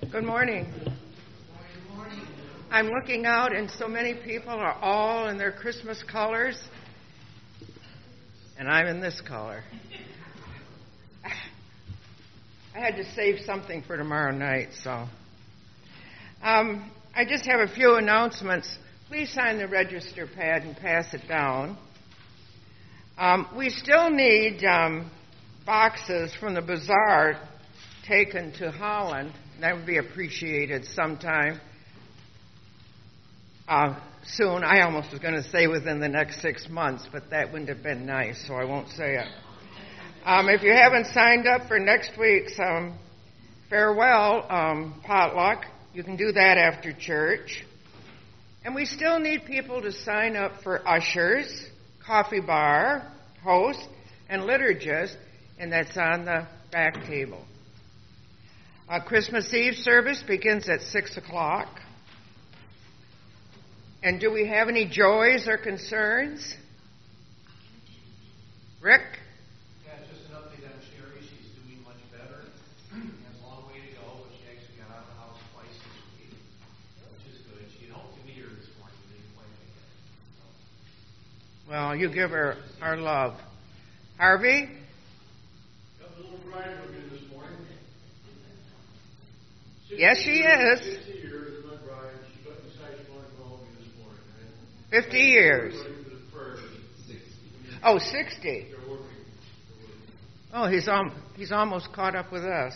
Good morning. I'm looking out, and so many people are all in their Christmas colors, and I'm in this color. I had to save something for tomorrow night, so. I just have a few announcements. Please sign the register pad and pass it down. We still need boxes from the bazaar taken to Holland. That would be appreciated sometime soon. I almost was going to say within the next 6 months, but that wouldn't have been nice, so I won't say it. If you haven't signed up for next week's farewell potluck, you can do that after church. And we still need people to sign up for ushers, coffee bar, host, and liturgist, and that's on the back table. Christmas Eve service begins at 6 o'clock. And do we have any joys or concerns? Rick? Yeah, just an update on Sherry. She's doing much better. Has a long way to go, but she actually got out of the house twice this week, which is good. She hoped to meet her this morning, but didn't quite make it. So. Well, you give her our love. Harvey? Got the little bride with me this morning. Yes, she is. 60 years, my bride. She got decided she wanted to go home with me this morning. Right? 50 years. Ready for the prayers. 60. Oh, 60. They're working. Oh, he's almost caught up with us.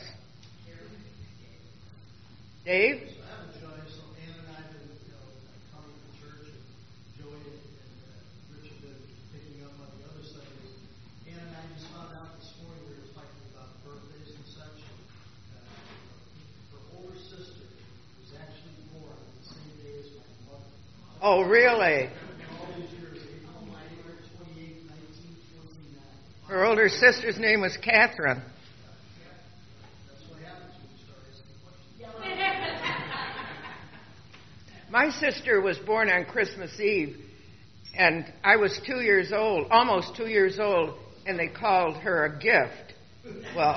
Dave? So I have a joy. So Ann and I have been coming to church, and Joey and Rich have been picking up on the other Sundays. Ann and I just found out this morning we were talking about birthdays and such. Her older sister was actually born on the same day as my mother. Oh, really? All these years, April 28, 1929. Her older sister's name was Catherine. That's what happens when you start asking questions. My sister was born on Christmas Eve, and I was 2 years old, almost 2 years old, and they called her a gift. Well,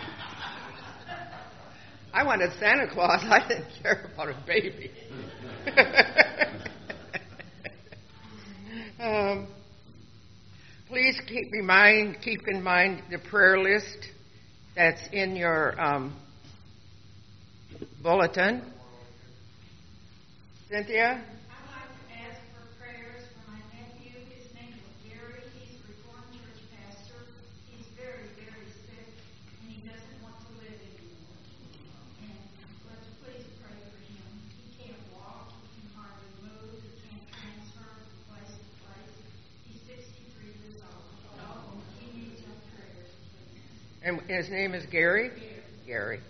I wanted Santa Claus. I didn't care about a baby. Please keep in mind the prayer list that's in your bulletin. Cynthia? I'd like to ask for prayers for my nephew. His name is Gary. He's a Reformed church pastor. He's very, very sick, and he doesn't want to live anymore. And let's please pray for him. He can't walk. He can hardly move. He can't transfer from place to place. He's 63 years old. He needs our prayers, please. And his name is Gary? Gary.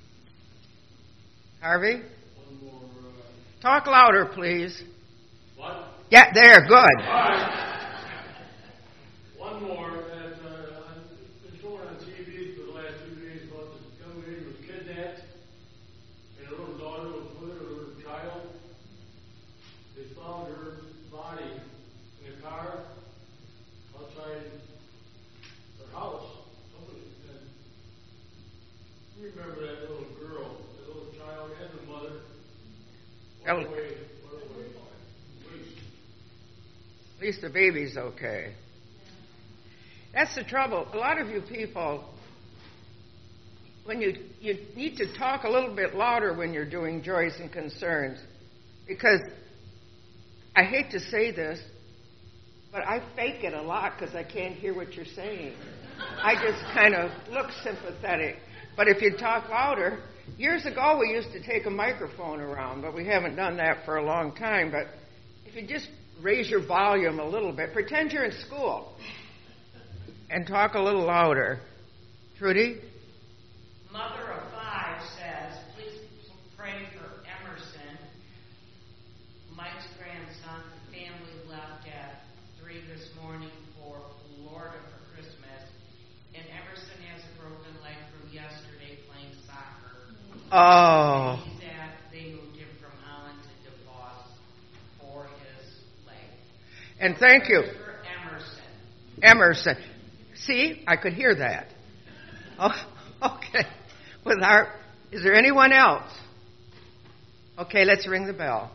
Harvey? One more. Talk louder, please. What? Yeah, there, good. All right. One more that I've been showing on TV for the last 2 days about this young lady who was kidnapped, and her little daughter was with her, her little child. They found her body in a car outside her house. Somebody said, you remember that little girl, that little child, and the mother? What a way. Please. At least the baby's okay. That's the trouble. A lot of you people, when you need to talk a little bit louder when you're doing joys and concerns, because I hate to say this, but I fake it a lot because I can't hear what you're saying. I just kind of look sympathetic. But if you talk louder, years ago we used to take a microphone around, but we haven't done that for a long time. But if you just raise your volume a little bit, pretend you're in school, and talk a little louder. Trudy? Mother of five says, please pray for Emerson, Mike's grandson. The family left at 3 this morning for Florida for Christmas, and Emerson has a broken leg from yesterday playing soccer. Oh. They moved him from Holland to DeVos for his leg. And thank you. For Emerson. Emerson. See, I could hear that. Oh, okay. Is there anyone else? Okay, let's ring the bell.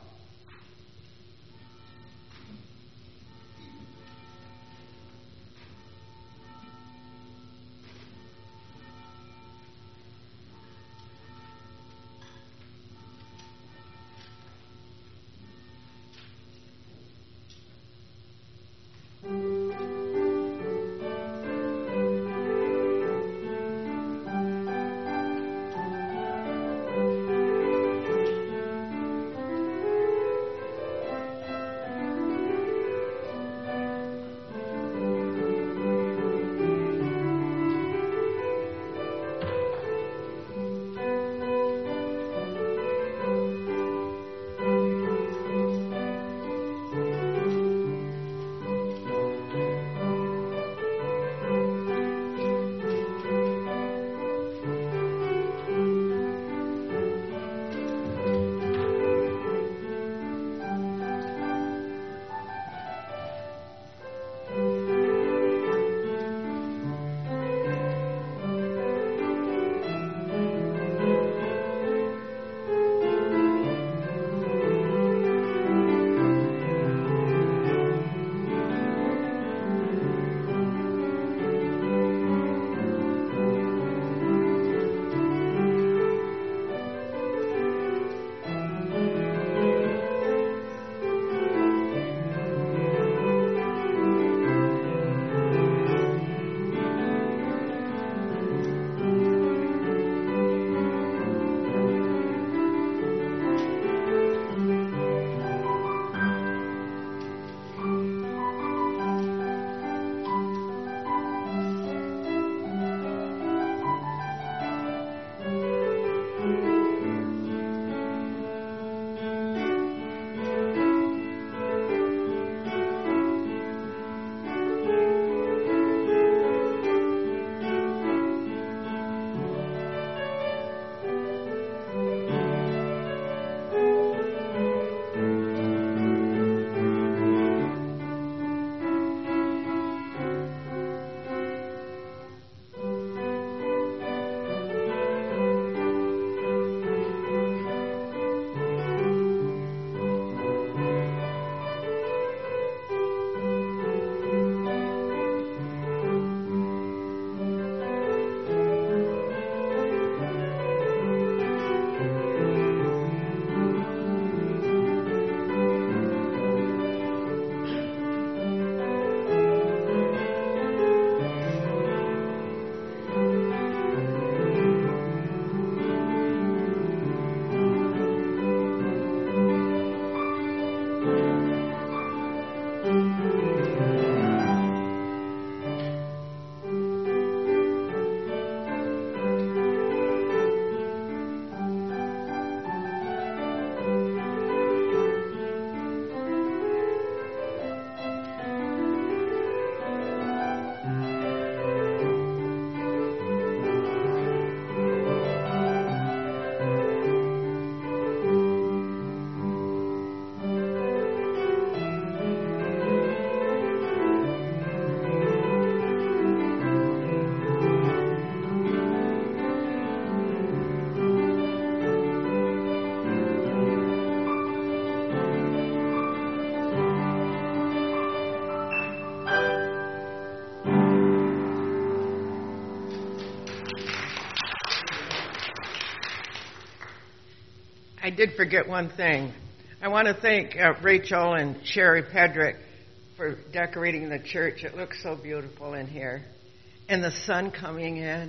I did forget one thing. I want to thank Rachel and Sherry Pedrick for decorating the church. It looks so beautiful in here. And the sun coming in.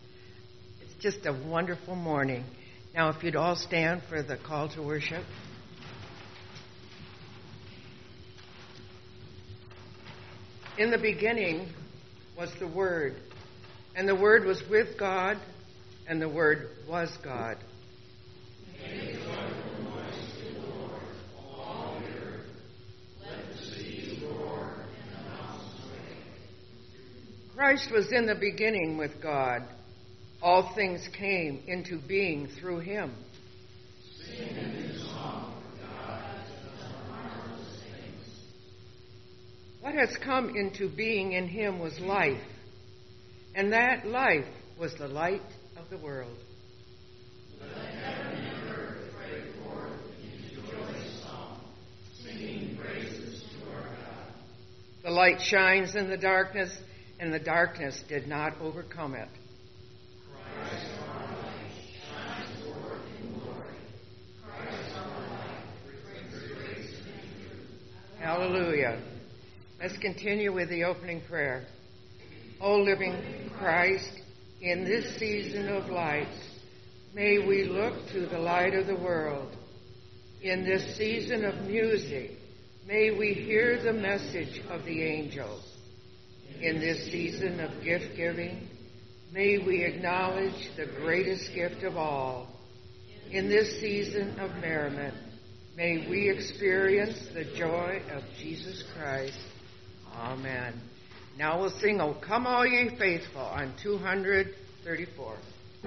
It's just a wonderful morning. Now, if you'd all stand for the call to worship. In the beginning was the Word, and the Word was with God, and the Word was God. Christ was in the beginning with God. All things came into being through him. Sing a new song for God has done marvelous things. What has come into being in him was life, and that life was the light of the world. Let heaven and earth break forth light shines in the darkness, and the darkness did not overcome it. Hallelujah. Let's continue with the opening prayer. O living Christ, in this season of light, may we look to the light of the world. In this season of music, may we hear the message of the angels. In this season of gift-giving, may we acknowledge the greatest gift of all. In this season of merriment, may we experience the joy of Jesus Christ. Amen. Now we'll sing, "O Come All Ye Faithful," on 234.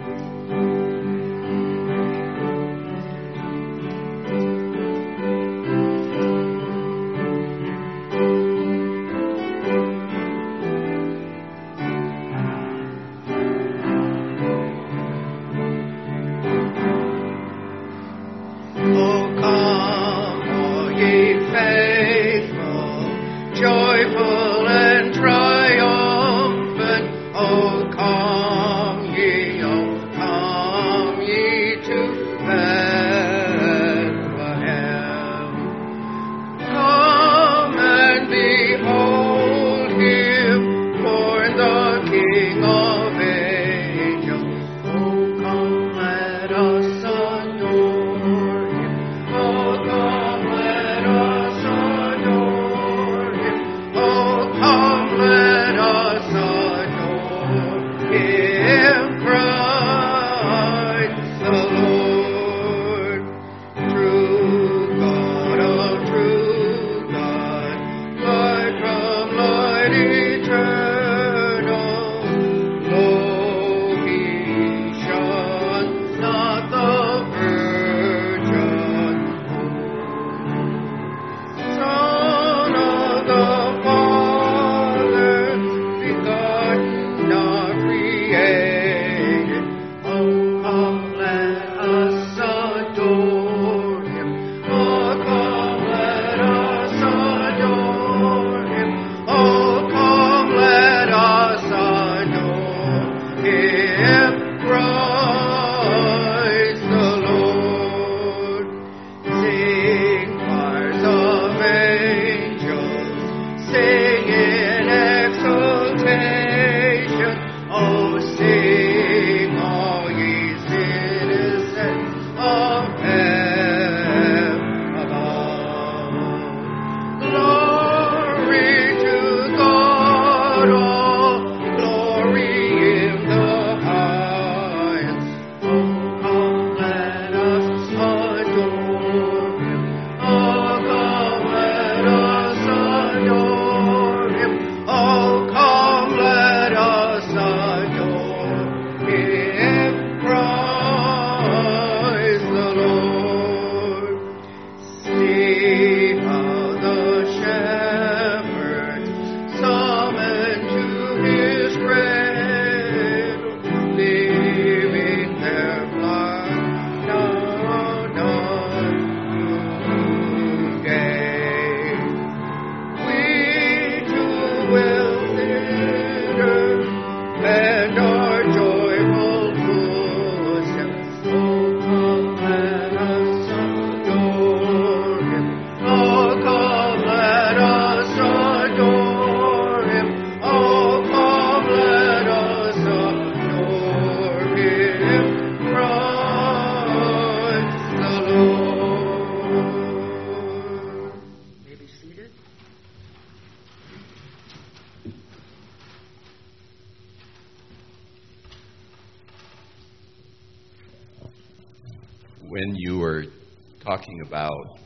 When you were talking about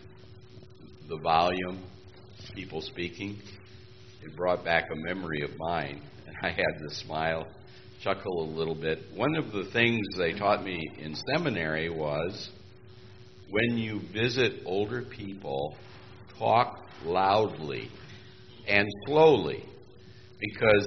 the volume, people speaking, it brought back a memory of mine. And I had to smile, chuckle a little bit. One of the things they taught me in seminary was when you visit older people, talk loudly and slowly, because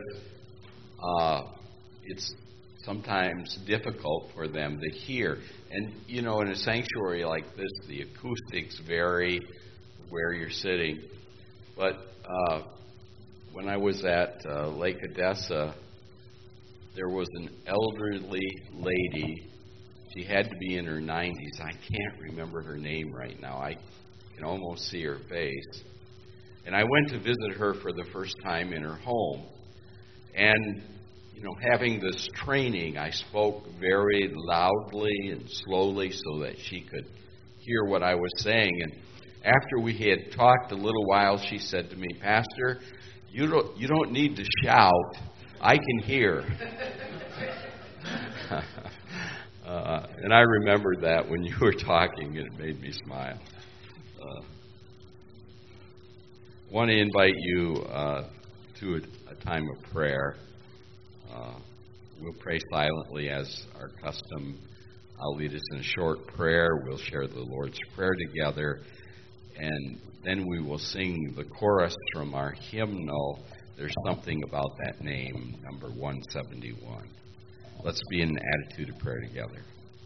it's sometimes difficult for them to hear. And, you know, in a sanctuary like this, the acoustics vary where you're sitting. But when I was at Lake Odessa, there was an elderly lady. She had to be in her 90s. I can't remember her name right now. I can almost see her face. And I went to visit her for the first time in her home. And, having this training, I spoke very loudly and slowly so that she could hear what I was saying. And after we had talked a little while, she said to me, "Pastor, you don't need to shout. I can hear." And I remembered that when you were talking, and it made me smile. I want to invite you to a time of prayer. We'll pray silently as our custom. I'll lead us in a short prayer. We'll share the Lord's Prayer together. And then we will sing the chorus from our hymnal, "There's Something About That Name," number 171. Let's be in an attitude of prayer together.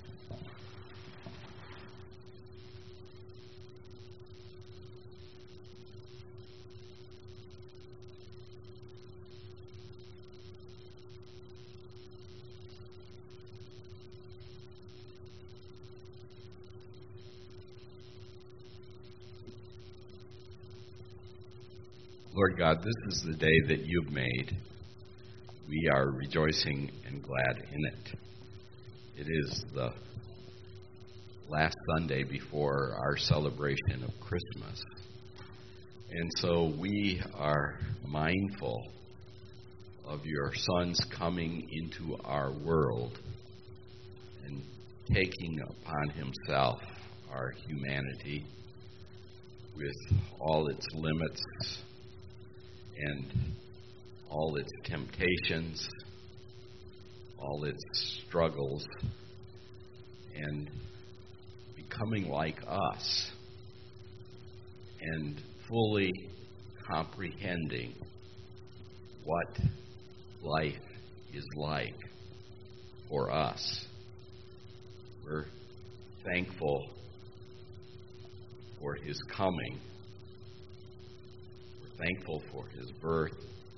Lord God, this is the day that you've made. We are rejoicing and glad in it. It is the last Sunday before our celebration of Christmas. And so we are mindful of your Son's coming into our world and taking upon himself our humanity with all its limits and all its temptations, all its struggles, and becoming like us and fully comprehending what life is like for us. We're thankful for his coming. Thankful for his birth,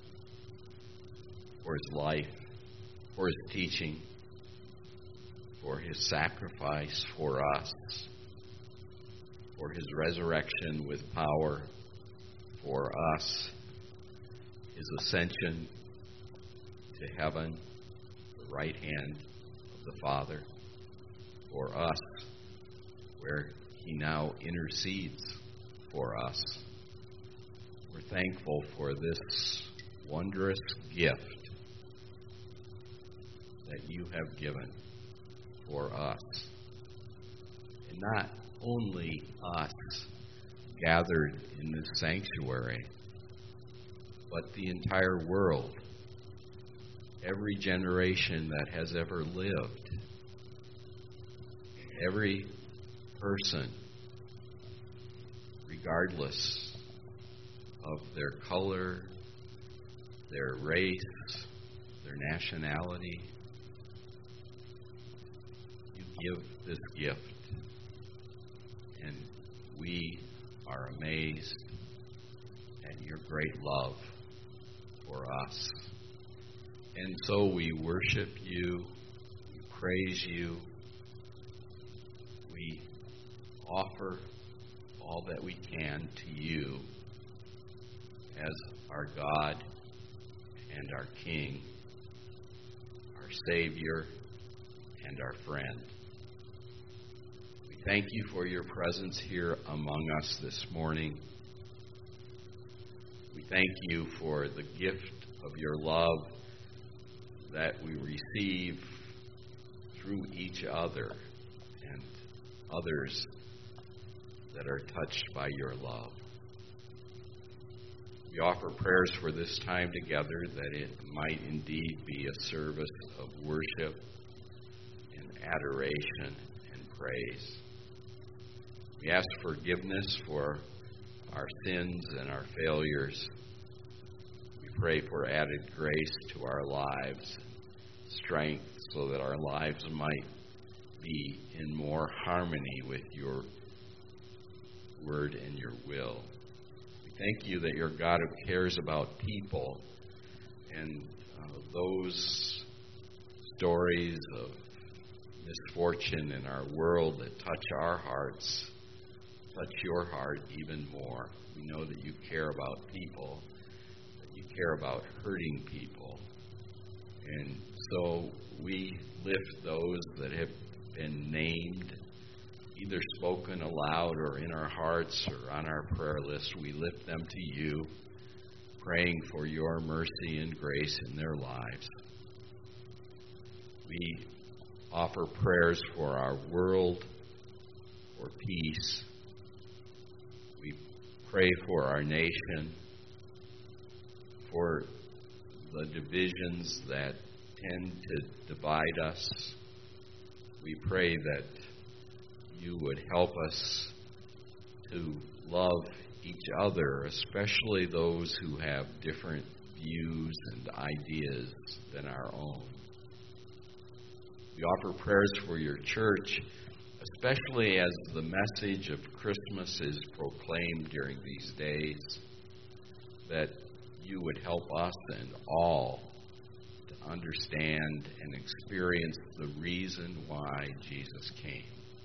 for his life, for his teaching, for his sacrifice for us, for his resurrection with power for us, his ascension to heaven, the right hand of the Father for us, where he now intercedes for us. We're thankful for this wondrous gift that you have given for us. And not only us gathered in this sanctuary, but the entire world, every generation that has ever lived, every person, regardless of their color, their race, their nationality. You give this gift, and we are amazed at your great love for us. And so we worship you, we praise you, we offer all that we can to you as our God and our King, our Savior and our friend. We thank you for your presence here among us this morning. We thank you for the gift of your love that we receive through each other and others that are touched by your love. We offer prayers for this time together, that it might indeed be a service of worship and adoration and praise. We ask forgiveness for our sins and our failures. We pray for added grace to our lives, strength, so that our lives might be in more harmony with your word and your will. We We thank you that you're a God who cares about people, and those stories of misfortune in our world that touch our hearts touch your heart even more. We know that you care about people, that you care about hurting people. And so we lift those that have been named, either spoken aloud or in our hearts or on our prayer list. We lift them to you, praying for your mercy and grace in their lives. We offer prayers for our world, for peace. We pray for our nation, for the divisions that tend to divide us. We pray that you would help us to love each other, especially those who have different views and ideas than our own. We offer prayers for your church, especially as the message of Christmas is proclaimed during these days, that you would help us and all to understand and experience the reason why Jesus came.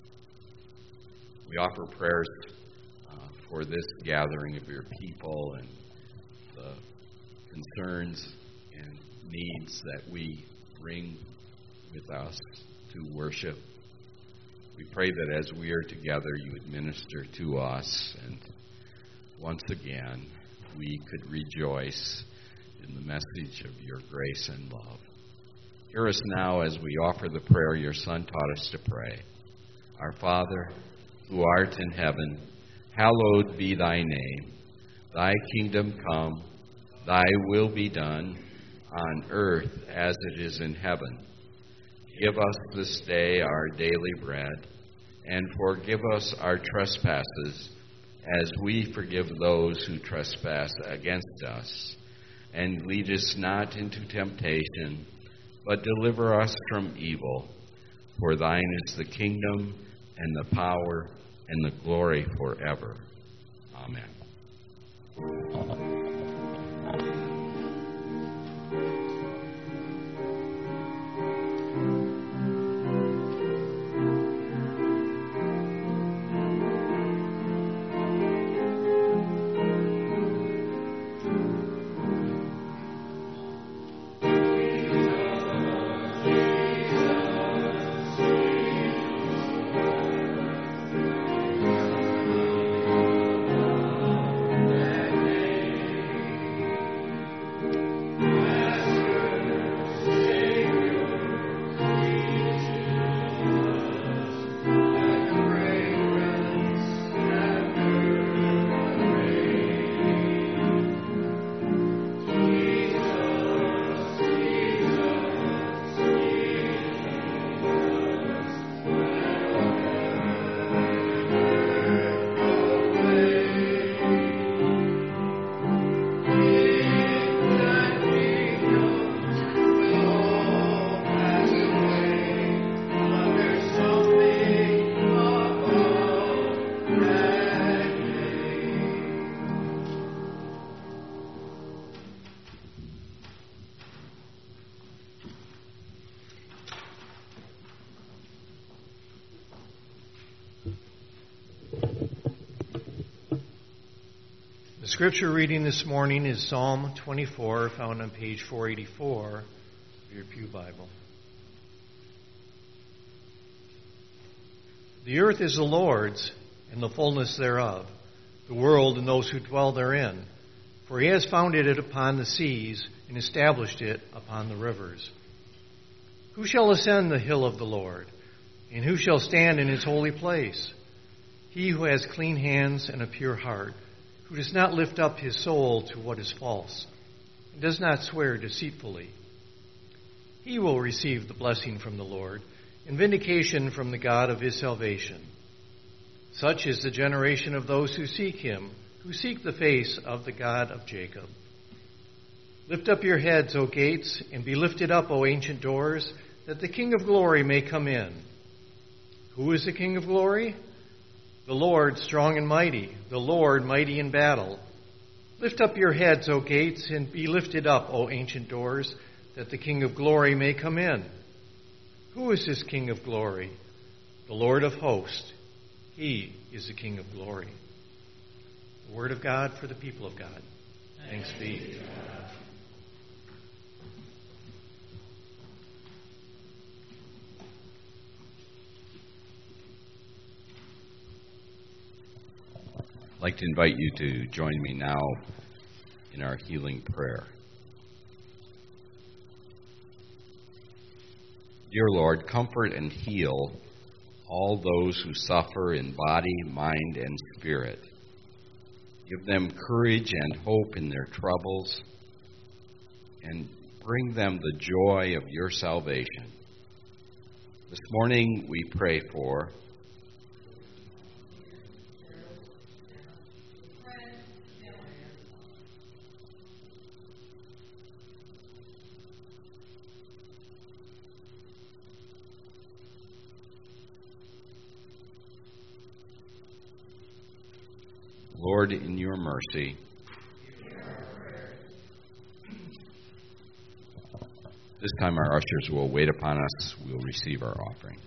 We offer prayers for this gathering of your people and the concerns and needs that we bring with us to worship. We pray that as we are together, you would minister to us, and once again, we could rejoice in the message of your grace and love. Hear us now as we offer the prayer your Son taught us to pray. Our Father, who art in heaven, hallowed be thy name. Thy kingdom come, thy will be done, on earth as it is in heaven. Give us this day our daily bread, and forgive us our trespasses, as we forgive those who trespass against us. And lead us not into temptation, but deliver us from evil. For thine is the kingdom, and the power, and the glory forever. Amen. The scripture reading this morning is Psalm 24, found on page 484 of your Pew Bible. The earth is the Lord's, and the fullness thereof, the world and those who dwell therein. For he has founded it upon the seas, and established it upon the rivers. Who shall ascend the hill of the Lord? And who shall stand in his holy place? He who has clean hands and a pure heart, who does not lift up his soul to what is false, and does not swear deceitfully. He will receive the blessing from the Lord, and vindication from the God of his salvation. Such is the generation of those who seek him, who seek the face of the God of Jacob. Lift up your heads, O gates, and be lifted up, O ancient doors, that the King of glory may come in. Who is the King of glory? The Lord strong and mighty, the Lord mighty in battle. Lift up your heads, O gates, and be lifted up, O ancient doors, that the King of glory may come in. Who is this King of glory? The Lord of hosts. He is the King of glory. The word of God for the people of God. Thanks be to God. I'd like to invite you to join me now in our healing prayer. Dear Lord, comfort and heal all those who suffer in body, mind, and spirit. Give them courage and hope in their troubles, and bring them the joy of your salvation. This morning we pray for Lord, in your mercy. This time our ushers will wait upon us. We'll receive our offering.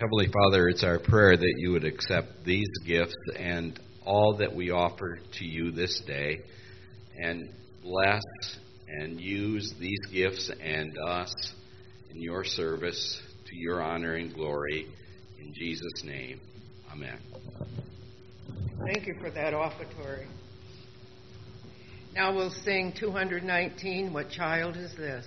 Heavenly Father, it's our prayer that you would accept these gifts and all that we offer to you this day, and bless and use these gifts and us in your service to your honor and glory. In Jesus' name, amen. Thank you for that offertory. Now we'll sing 219, What Child Is This?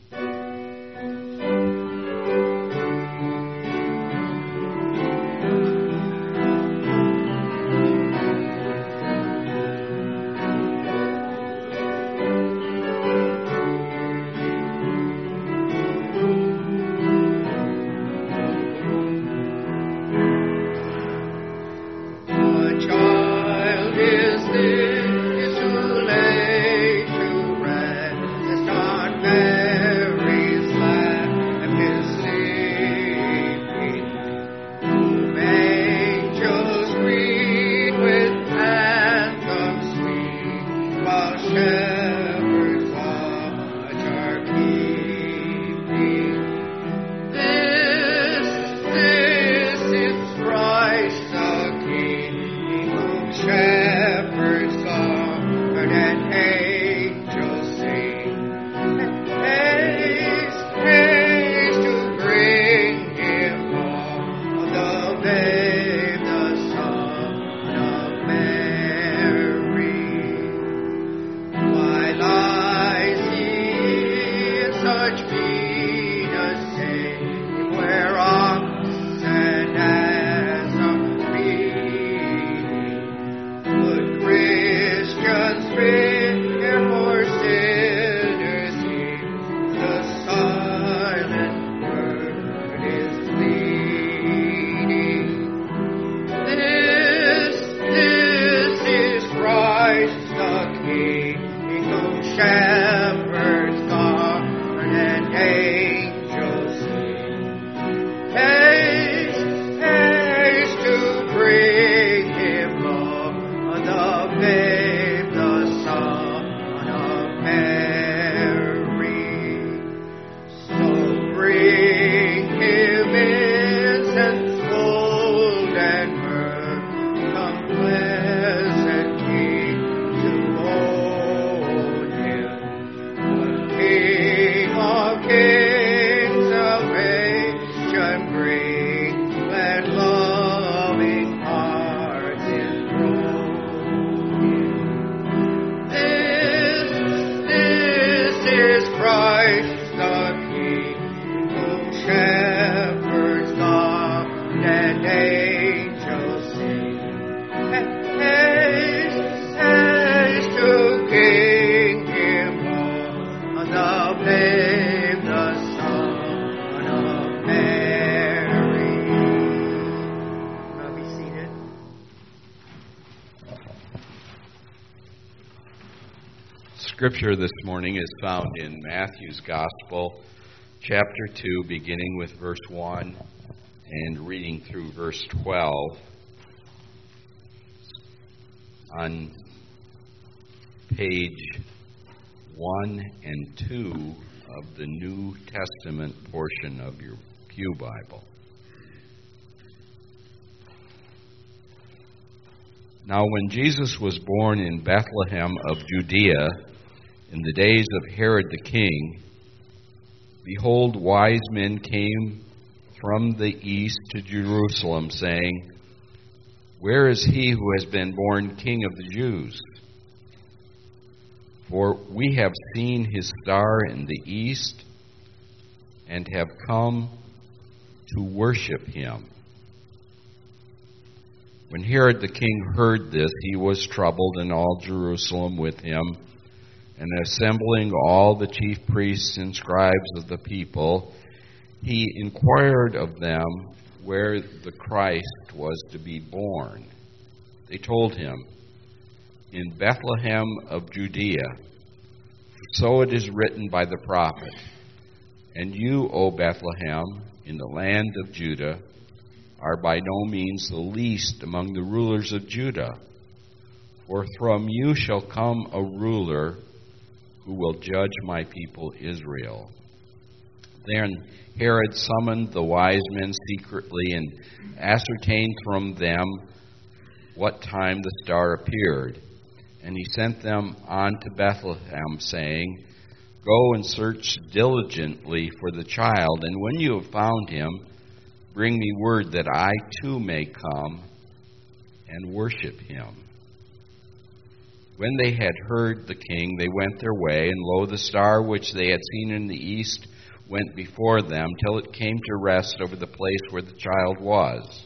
Scripture this morning is found in Matthew's Gospel, chapter 2, beginning with verse 1 and reading through verse 12. On page 1 and 2 of the New Testament portion of your Pew Bible. Now, when Jesus was born in Bethlehem of Judea, in the days of Herod the king, behold, wise men came from the east to Jerusalem, saying, Where is he who has been born King of the Jews? For we have seen his star in the east and have come to worship him. When Herod the king heard this, he was troubled, and all Jerusalem with him. And assembling all the chief priests and scribes of the people, he inquired of them where the Christ was to be born. They told him, In Bethlehem of Judea, so it is written by the prophet, And you, O Bethlehem, in the land of Judah, are by no means the least among the rulers of Judah, for from you shall come a ruler who will judge my people Israel. Then Herod summoned the wise men secretly and ascertained from them what time the star appeared. And he sent them on to Bethlehem, saying, "Go and search diligently for the child, and when you have found him, bring me word that I too may come and worship him." When they had heard the king, they went their way, and lo, the star which they had seen in the east went before them, till it came to rest over the place where the child was.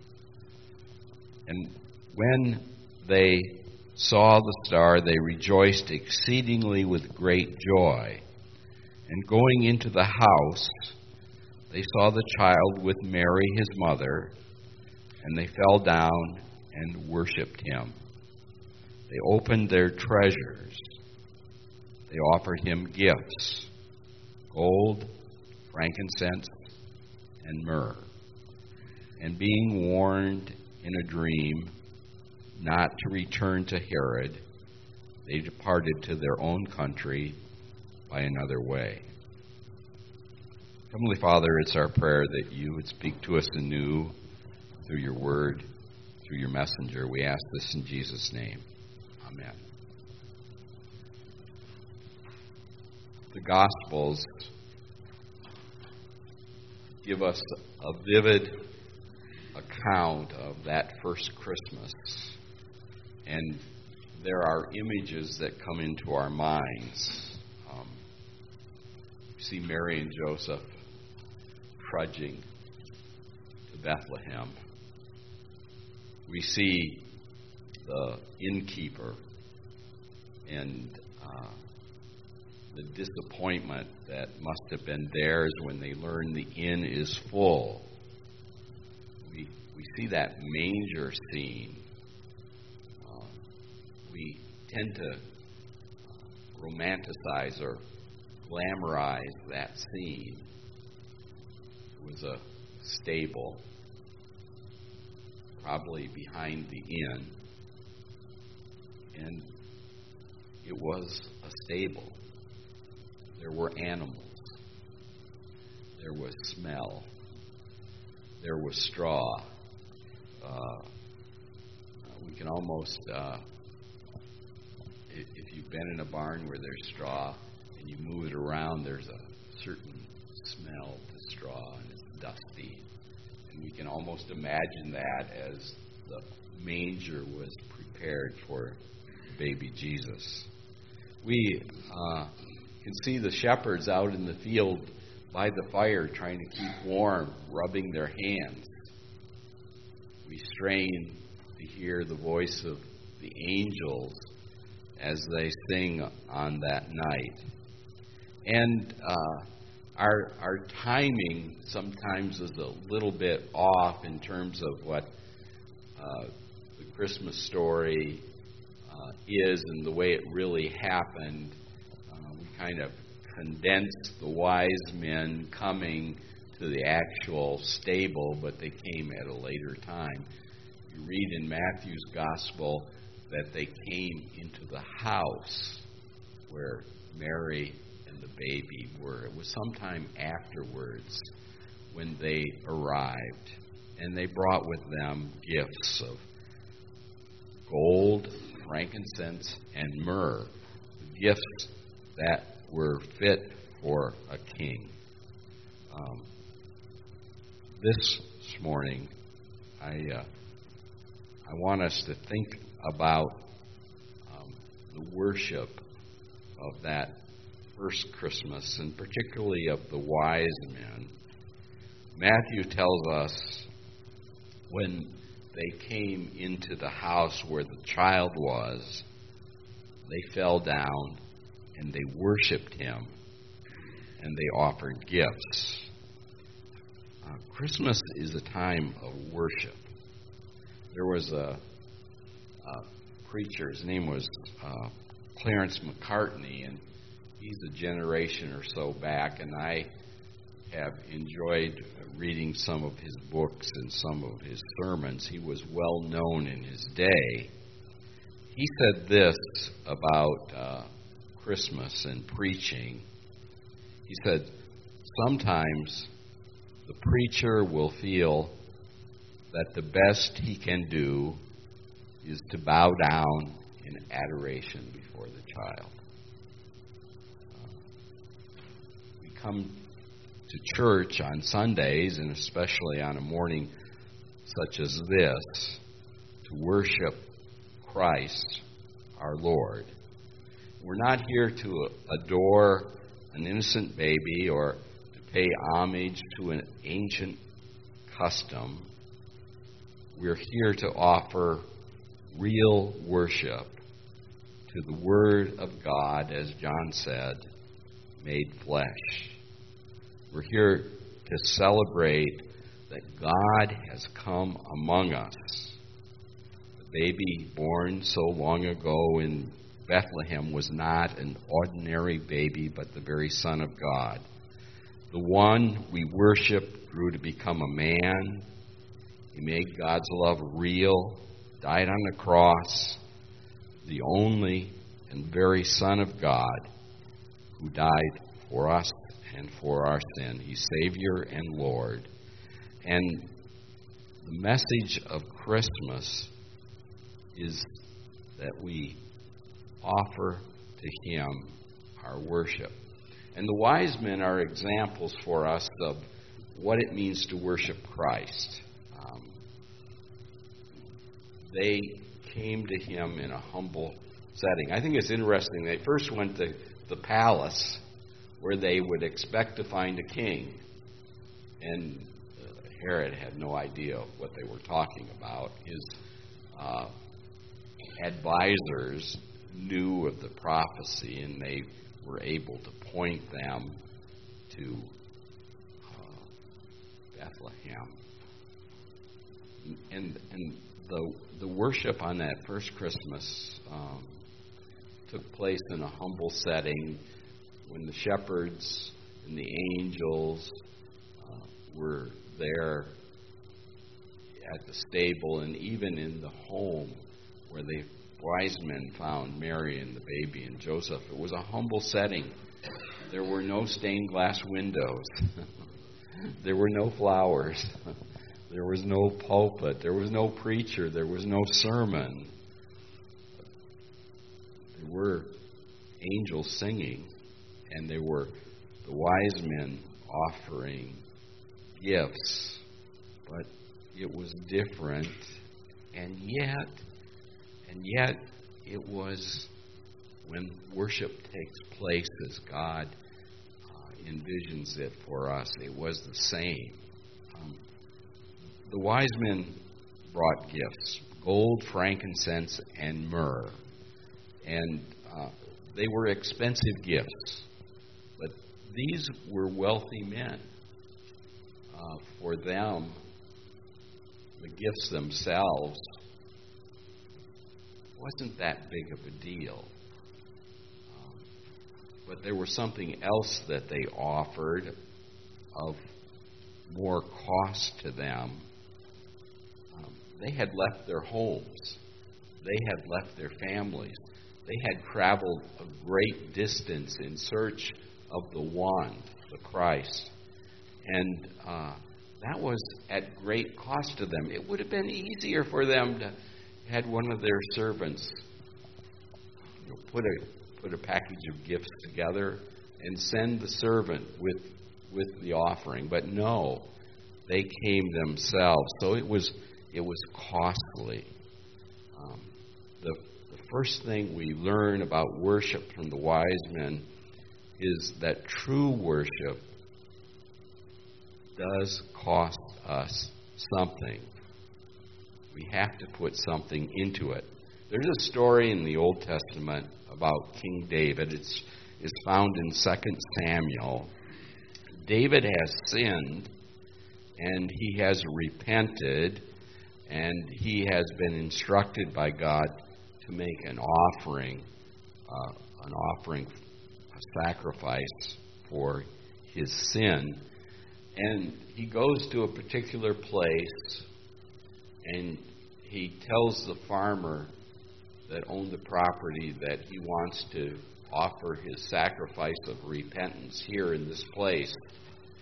And when they saw the star, they rejoiced exceedingly with great joy. And going into the house, they saw the child with Mary his mother, and they fell down and worshipped him. They opened their treasures. They offered him gifts: gold, frankincense, and myrrh. And being warned in a dream not to return to Herod, they departed to their own country by another way. Heavenly Father, it's our prayer that you would speak to us anew through your word, through your messenger. We ask this in Jesus' name. Amen. The Gospels give us a vivid account of that first Christmas. And there are images that come into our minds. You see Mary and Joseph trudging to Bethlehem. We see the innkeeper and the disappointment that must have been theirs when they learn the inn is full. We see that manger scene. We tend to romanticize or glamorize that scene. It was a stable, probably behind the inn, and it was a stable. There were animals. There was smell. There was straw. We can almost, if you've been in a barn where there's straw and you move it around, there's a certain smell to straw, and it's dusty. And we can almost imagine that as the manger was prepared for baby Jesus. We can see the shepherds out in the field by the fire trying to keep warm, rubbing their hands. We strain to hear the voice of the angels as they sing on that night. And our timing sometimes is a little bit off in terms of what the Christmas story is and the way it really happened. We kind of condensed the wise men coming to the actual stable, but they came at a later time. You read in Matthew's Gospel that they came into the house where Mary and the baby were. It was sometime afterwards when they arrived, and they brought with them gifts of gold, frankincense, and myrrh, gifts that were fit for a king. This morning, I want us to think about the worship of that first Christmas, and particularly of the wise men. Matthew tells us when they came into the house where the child was, they fell down and they worshipped him, and they offered gifts. Christmas is a time of worship. There was a preacher, his name was Clarence McCartney, and he's a generation or so back, and I have enjoyed reading some of his books and some of his sermons. He was well known in his day. He said this about Christmas and preaching. He said, sometimes the preacher will feel that the best he can do is to bow down in adoration before the child. We come to church on Sundays, and especially on a morning such as this, to worship Christ, our Lord. We're not here to adore an innocent baby or to pay homage to an ancient custom. We're here to offer real worship to the Word of God, as John said, made flesh. We're here to celebrate that God has come among us. The baby born so long ago in Bethlehem was not an ordinary baby, but the very Son of God. The one we worship grew to become a man. He made God's love real, died on the cross, the only and very Son of God who died for us and for our sin. He's Savior and Lord. And the message of Christmas is that we offer to Him our worship. And the wise men are examples for us of what it means to worship Christ. They came to Him in a humble setting. I think it's interesting. They first went to the palace where they would expect to find a king. And Herod had no idea what they were talking about. His advisors knew of the prophecy, and they were able to point them to Bethlehem. And the worship on that first Christmas took place in a humble setting when the shepherds and the angels were there at the stable, and even in the home where the wise men found Mary and the baby and Joseph. It was a humble setting. There were no stained glass windows. There were no flowers. There was no pulpit. There was no preacher. There was no sermon. There were angels singing, and there were the wise men offering gifts. But it was different, and yet it was when worship takes place as God envisions it for us, it was the same. The wise men brought gifts, gold, frankincense, and myrrh. And they were expensive gifts. But these were wealthy men. For them, the gifts themselves wasn't that big of a deal. But there was something else that they offered of more cost to them. They had left their homes. They had left their families. They had traveled a great distance in search of the one, the Christ. And that was at great cost to them. It would have been easier for them to had one of their servants put a package of gifts together and send the servant with the offering. But no, they came themselves. So it was costly. The first thing we learn about worship from the wise men is that true worship does cost us something. We have to put something into it. There's a story in the Old Testament about King David. It's found in 2 Samuel. David has sinned, and he has repented, and he has been instructed by God to make an offering, a sacrifice for his sin. And he goes to a particular place, and he tells the farmer that owned the property that he wants to offer his sacrifice of repentance here in this place.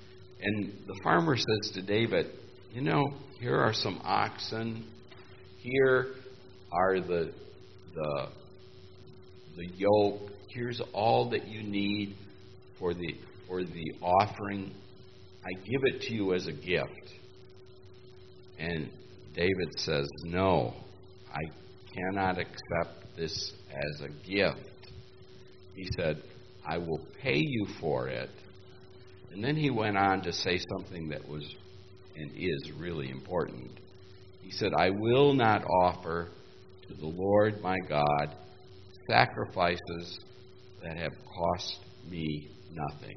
And the farmer says to David, you know, here are some oxen. Here are the yoke. Here's all that you need for the offering. I give it to you as a gift. And David says, no, I cannot accept this as a gift. He said, I will pay you for it. And then he went on to say something that was and is really important. He said, I will not offer to the Lord my God sacrifices that have cost me nothing.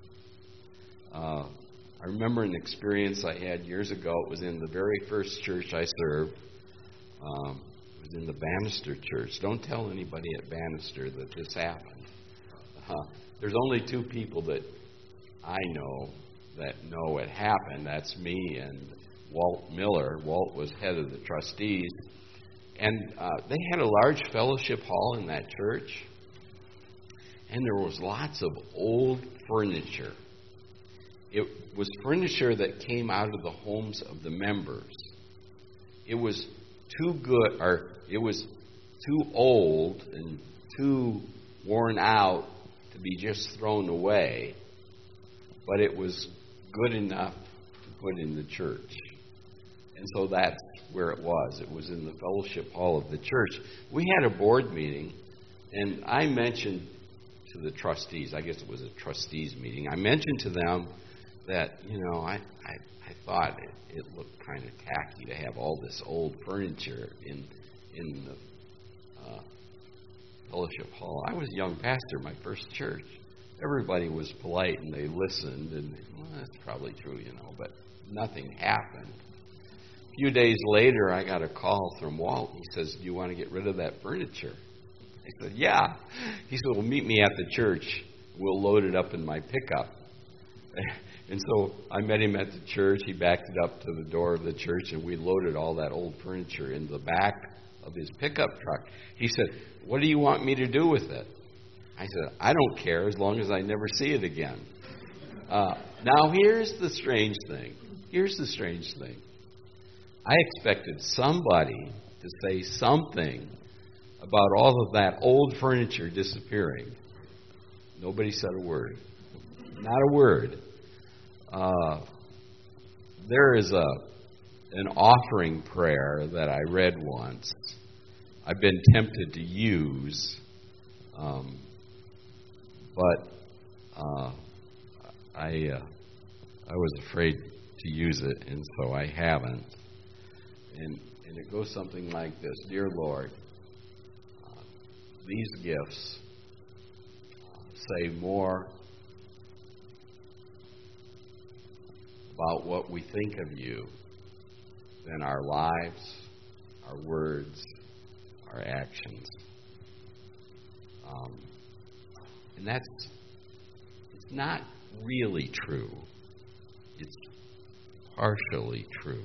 I remember an experience I had years ago. It was in the very first church I served. It was in the Bannister Church. Don't tell anybody at Bannister that this happened. There's only two people that I know that know it happened. That's me and Walt Miller. Walt was head of the trustees. And they had a large fellowship hall in that church. And there was lots of old furniture. It was furniture that came out of the homes of the members. It was too good, or it was too old and too worn out to be just thrown away. But it was good enough to put in the church. And so that's where it was. It was in the fellowship hall of the church. We had a board meeting, and I mentioned to the trustees, I guess it was a trustees meeting, I mentioned to them that, you know, I thought it looked kind of tacky to have all this old furniture in the fellowship hall. I was a young pastor, my first church. Everybody was polite and they listened, and well, that's probably true, you know, but nothing happened. A few days later, I got a call from Walt. He says, do you want to get rid of that furniture? I said, yeah. He said, well, meet me at the church. We'll load it up in my pickup. And so I met him at the church. He backed it up to the door of the church, and we loaded all that old furniture in the back of his pickup truck. He said, what do you want me to do with it? I said, I don't care as long as I never see it again. Now, here's the strange thing. I expected somebody to say something about all of that old furniture disappearing. Nobody said a word. Not a word. There is an offering prayer that I read once. I've been tempted to use, but I was afraid to use it, and so I haven't. And it goes something like this. Dear Lord, these gifts say more about what we think of you than our lives, our words, our actions. And it's not really true. It's partially true.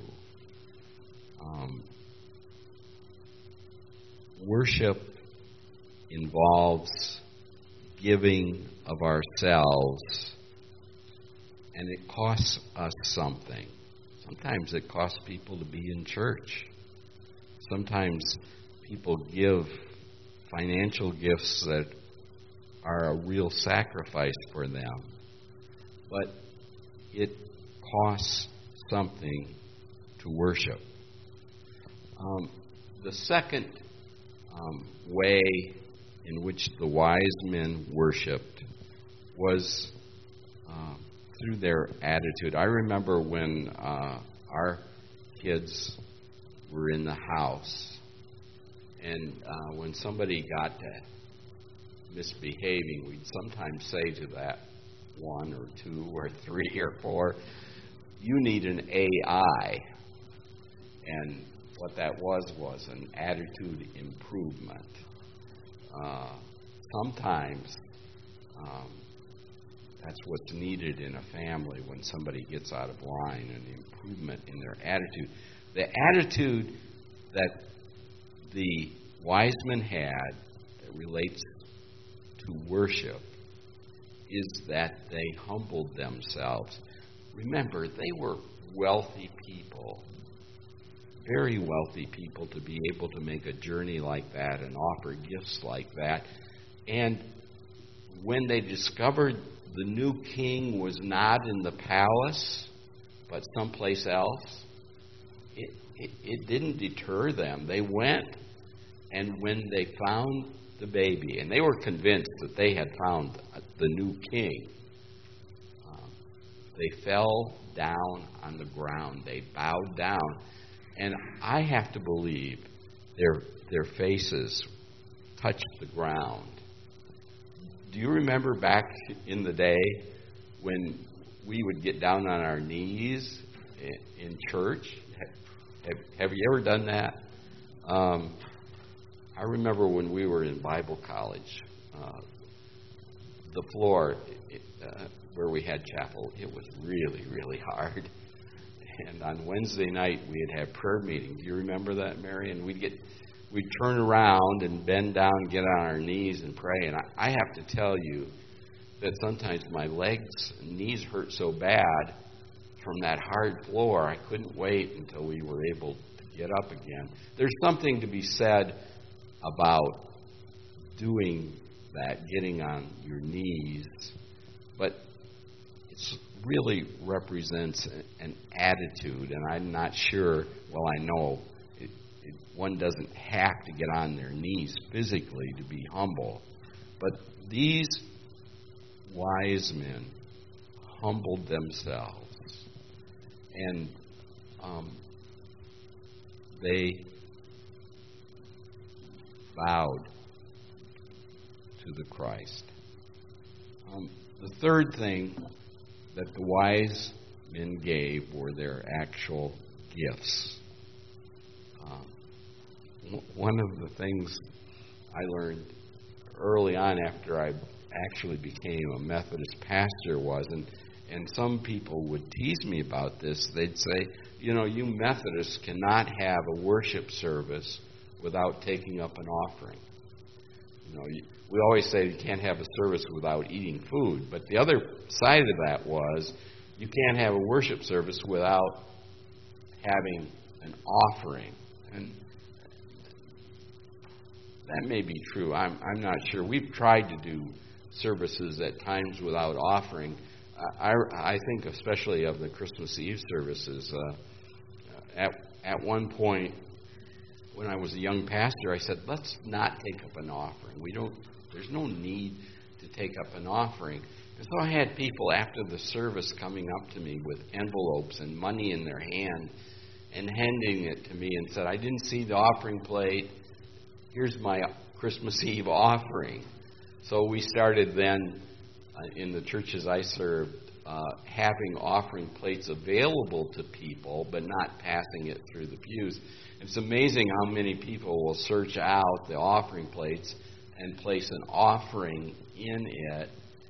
Worship involves giving of ourselves, and it costs us something. Sometimes it costs people to be in church. Sometimes people give financial gifts that are a real sacrifice for them. But it costs something to worship. The second way in which the wise men worshipped was through their attitude. I remember when our kids were in the house, and when somebody got to misbehaving, we'd sometimes say to that one or two or three or four, you need an AI. And what that was an attitude improvement. Sometimes that's what's needed in a family when somebody gets out of line, an improvement in their attitude. The attitude that the wise men had that relates to worship is that they humbled themselves. remember, they were wealthy people, very wealthy people, to be able to make a journey like that and offer gifts like that. And when they discovered the new king was not in the palace, but someplace else, it didn't deter them. They went, and when they found the baby, and they were convinced that they had found the new king, they fell down on the ground. They bowed down. And I have to believe their faces touched the ground. Do you remember back in the day when we would get down on our knees in church? Have you ever done that? I remember when we were in Bible college, the floor where we had chapel, it was really, really hard. And on Wednesday night, we'd have prayer meeting. Do you remember that, Mary? And we'd turn around and bend down and get on our knees and pray. And I have to tell you that sometimes my legs and knees hurt so bad from that hard floor, I couldn't wait until we were able to get up again. There's something to be said about doing that, getting on your knees, but it really represents an attitude, and I'm not sure, well, I know one doesn't have to get on their knees physically to be humble, but these wise men humbled themselves, and they bowed to the Christ. The third thing that the wise men gave were their actual gifts. One of the things I learned early on after I actually became a Methodist pastor was, and some people would tease me about this, they'd say, you Methodists cannot have a worship service without taking up an offering. We always say you can't have a service without eating food, but the other side of that was you can't have a worship service without having an offering. And that may be true. I'm not sure. We've tried to do services at times without offering. I think especially of the Christmas Eve services. At one point, when I was a young pastor, I said, let's not take up an offering. There's no need to take up an offering. And so I had people after the service coming up to me with envelopes and money in their hand and handing it to me and said, I didn't see the offering plate. Here's my Christmas Eve offering. So we started then in the churches I served having offering plates available to people, but not passing it through the pews. It's amazing how many people will search out the offering plates and place an offering in it.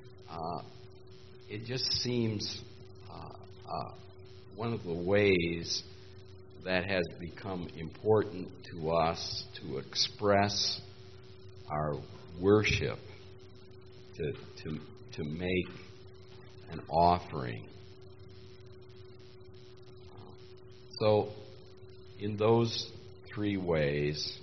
It just seems one of the ways that has become important to us to express our worship, to make an offering. So, in those three ways,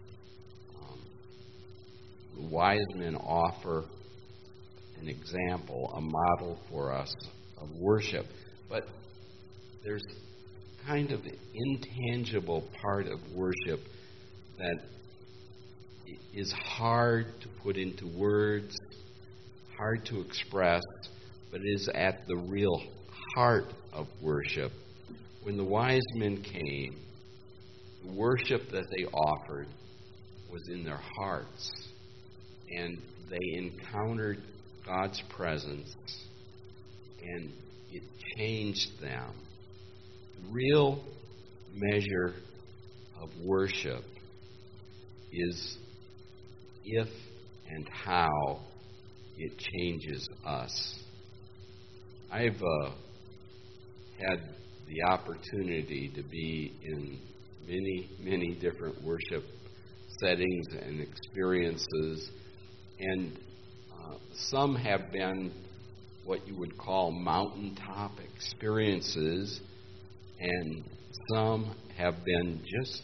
the wise men offer an example, a model for us of worship. But there's kind of an intangible part of worship that is hard to put into words, hard to express, but is at the real heart of worship. When the wise men came, the worship that they offered was in their hearts, and they encountered God's presence, and it changed them. The real measure of worship is if and how it changes us. I've had the opportunity to be in many, many different worship settings and experiences, and some have been what you would call mountaintop experiences, and some have been just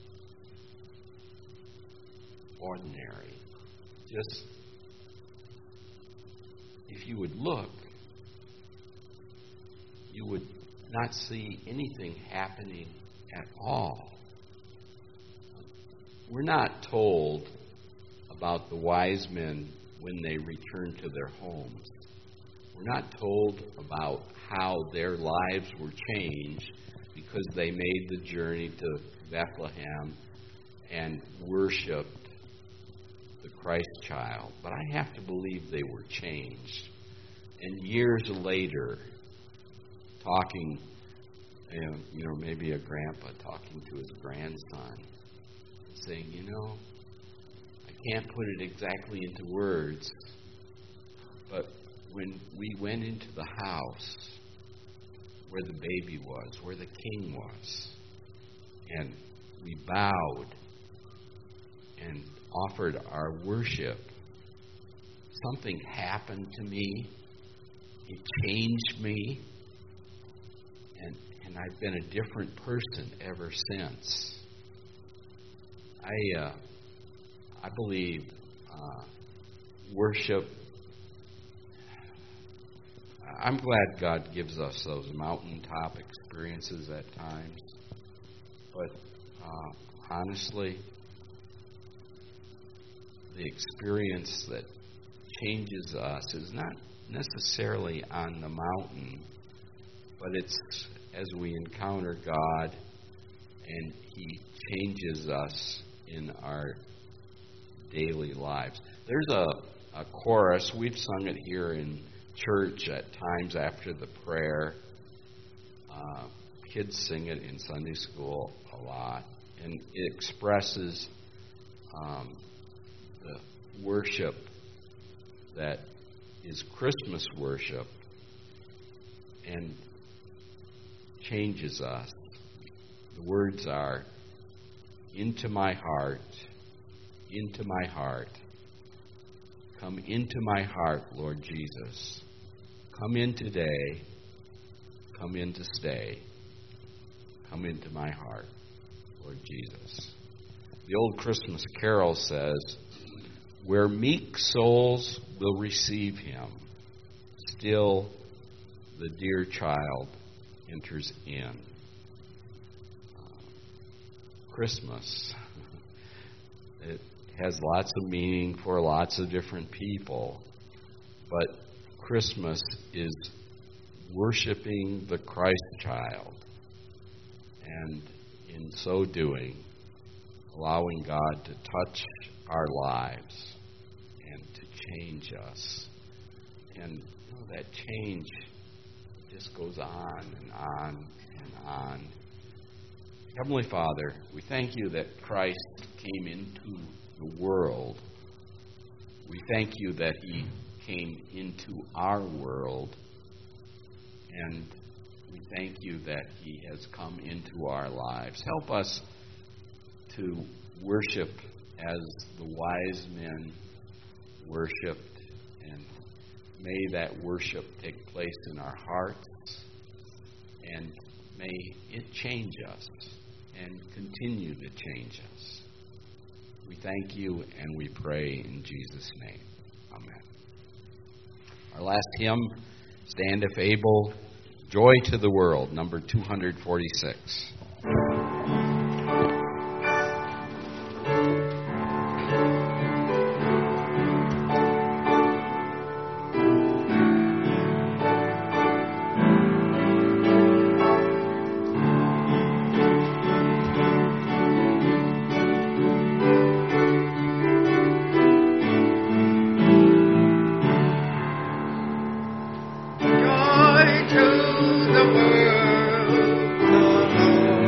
ordinary. Just, if you would look, you would not see anything happening at all. We're not told about the wise men when they returned to their homes. We're not told about how their lives were changed because they made the journey to Bethlehem and worshiped the Christ child. But I have to believe they were changed. And years later, talking, maybe a grandpa talking to his grandson, saying, I can't put it exactly into words, but when we went into the house where the baby was, where the king was, and we bowed and offered our worship, something happened to me. It changed me, and I've been a different person ever since. I believe worship. I'm glad God gives us those mountaintop experiences at times. But honestly, the experience that changes us is not necessarily on the mountain, but it's as we encounter God and He changes us in our daily lives. There's a chorus. We've sung it here in church at times after the prayer. Kids sing it in Sunday school a lot. And it expresses the worship that is Christmas worship and changes us. The words are, into my heart, come into my heart, Lord Jesus. Come in today, come in to stay. Come into my heart, Lord Jesus. The old Christmas carol says, where meek souls will receive Him, still the dear child enters in. Christmas. It has lots of meaning for lots of different people, but Christmas is worshiping the Christ child, and in so doing, allowing God to touch our lives and to change us. And that change just goes on and on and on. Heavenly Father, we thank You that Christ came into the world. We thank You that He came into our world. And we thank You that He has come into our lives. Help us to worship as the wise men worshiped. And may that worship take place in our hearts. And may it change us and continue to change us. We thank You and we pray in Jesus' name. Amen. Our last hymn, Stand If Able, Joy to the World, number 246. Joy to the world, the Lord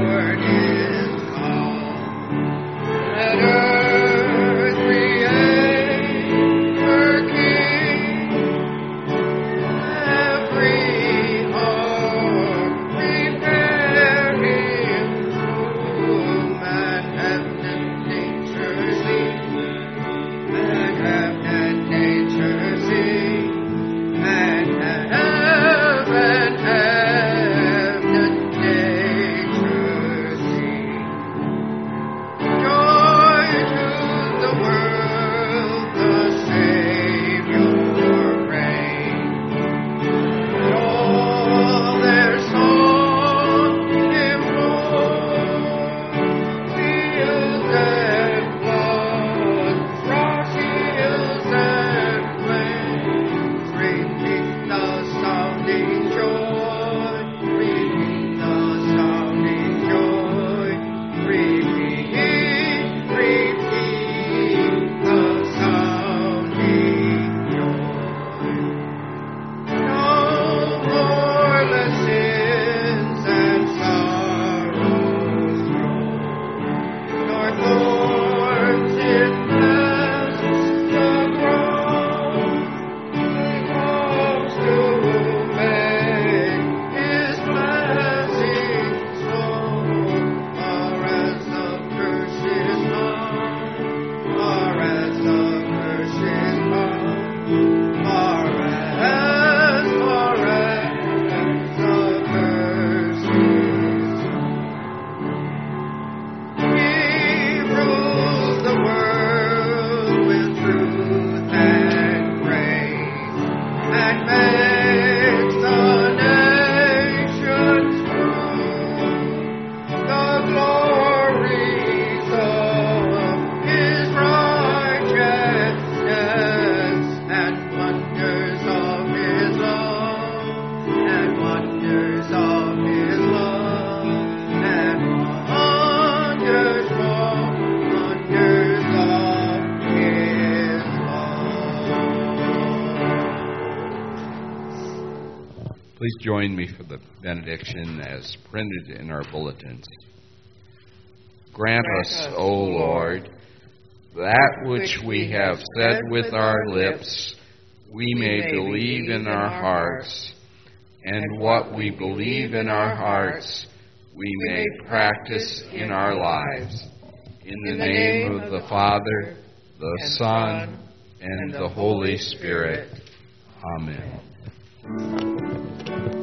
join me for the benediction as printed in our bulletins. Grant us, O Lord, that which we have said with our lips, we may believe in our hearts, and what we believe in our hearts, we may practice in our lives. In the name of the Father, the Son, and the Holy Spirit. Amen.